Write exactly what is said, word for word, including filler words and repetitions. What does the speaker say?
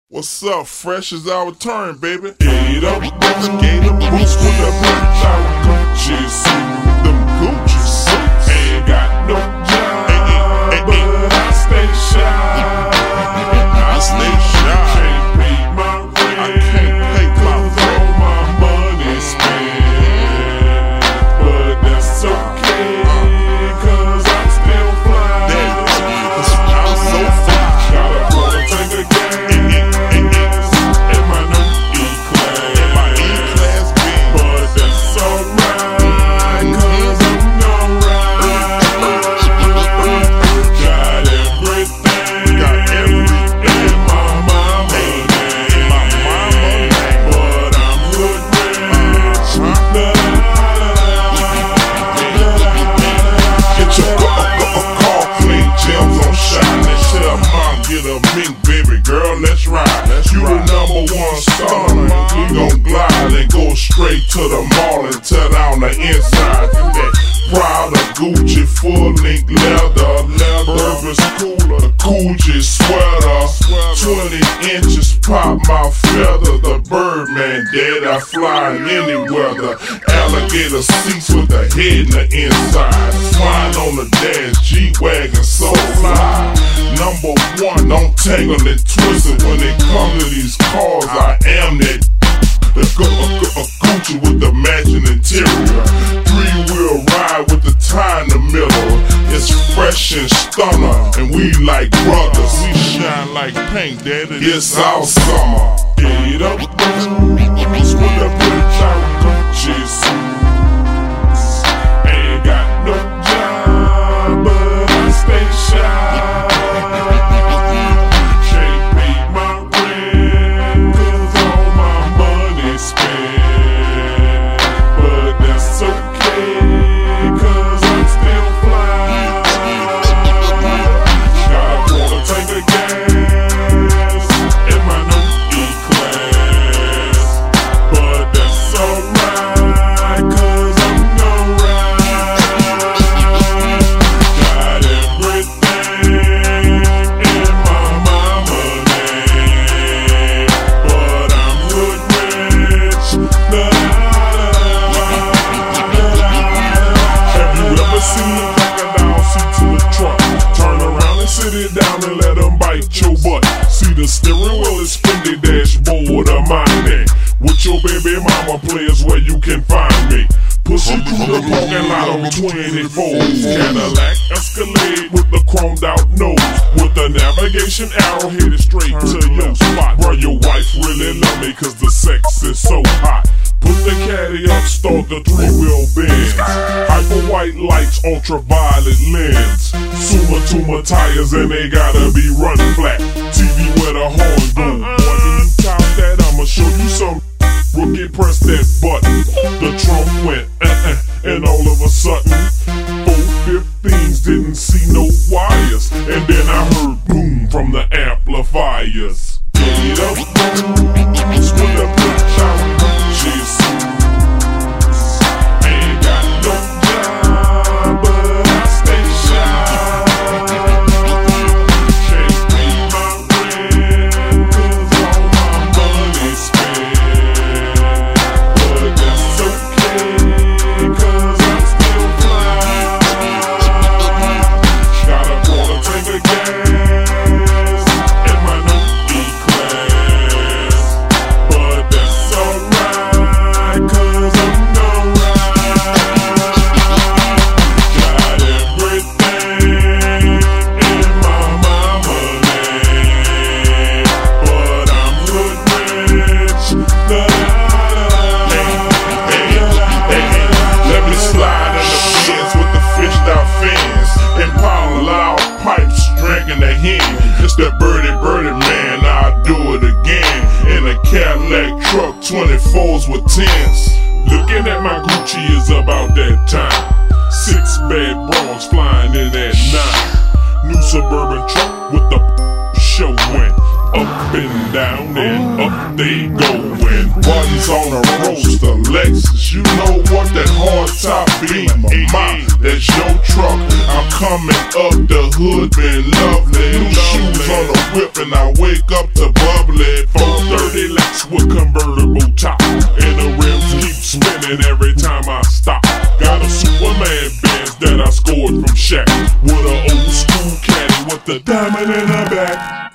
What's up? Fresh is our turn, baby. Skate up, skate up, boots with a bitch out Gucci suit. Them Gucci suits ain't got no job, ay, ay, ay, but I stay shy. I stay shy. Can't pay my rent. I can't pay my rent. All my money spent, but that's okay, cause I'm still fly. That's I'm so fly. Gotta wanna take a game. Baby girl, let's ride. Let's you ride. The number one star. We gon' glide and go straight to the mall and tear down the inside. That Prada, Gucci, full length leather, Burberry's cooler, Gucci sweater, twenty inches pop my feather. The Birdman dead, I fly in any weather. Alligator seats with the head in the inside. Flying on the dash, G-Wagon, so fly. Number one, don't tangle and twist it. When it come to these cars, I am that. The Gucci with the matching interior. Three-wheel ride with the tie in the middle. It's fresh and stunner, and we like brothers. We shine like paint, daddy. It's our summer. Get up, boots with the bitch out Gucci suits. Ain't got no job, but I stay shy. Down and let them bite your butt. See the steering wheel is Fendi dashboard of mine. With your baby mama players where you can find me. Pushing through the parking lot on twenty-fours. Cadillac Escalade with the chromed out nose. With the navigation arrow headed straight to your spot. Bro, your wife really love me cause the sex is so hot. Put the caddy up, start the three-wheel Benz. Hyper white lights, ultraviolet lens. Suma Tuma tires and they gotta be run flat. T V where the horn go. Boy, can you count that? I'ma show you some. Rookie, press that button. The trunk went uh-uh, and all of a sudden, four fifteens didn't see no wires. And then I heard boom from the amplifiers. Get up, boots with a bitch out Gucci suits. Ain't got no job, but I stay shy. Can't pay my rent, cause all my money spent. But that's okay, cause I'm still fly. Gotta wanna take a gas in my new E-Class. But that's alright, cause I'm no ride. Got everything in my mama name, but I'm good rich. La, la, la, la. Let me slide in the Benz with the fished out fins. And pound loud pipes, drinking the hen. It's that birdie birdie man, I'll do it again. In a Cadillac truck, twenty-fours with tens. Looking at my Gucci is about that time. Six bad bras flying in at nine. New suburban truck with the show went up. and down and up they going. Buttons on a roaster, Lexus, you know what that hard top be. My, that's your truck. I'm coming up the hood, been lovely. New shoes on the whip and I wake up to bubbly. four thirty lakhs with convertible top, and the rims keep spinning every time I stop. Got a Superman Benz that I scored from Shaq, with an old school caddy with the diamond in the back.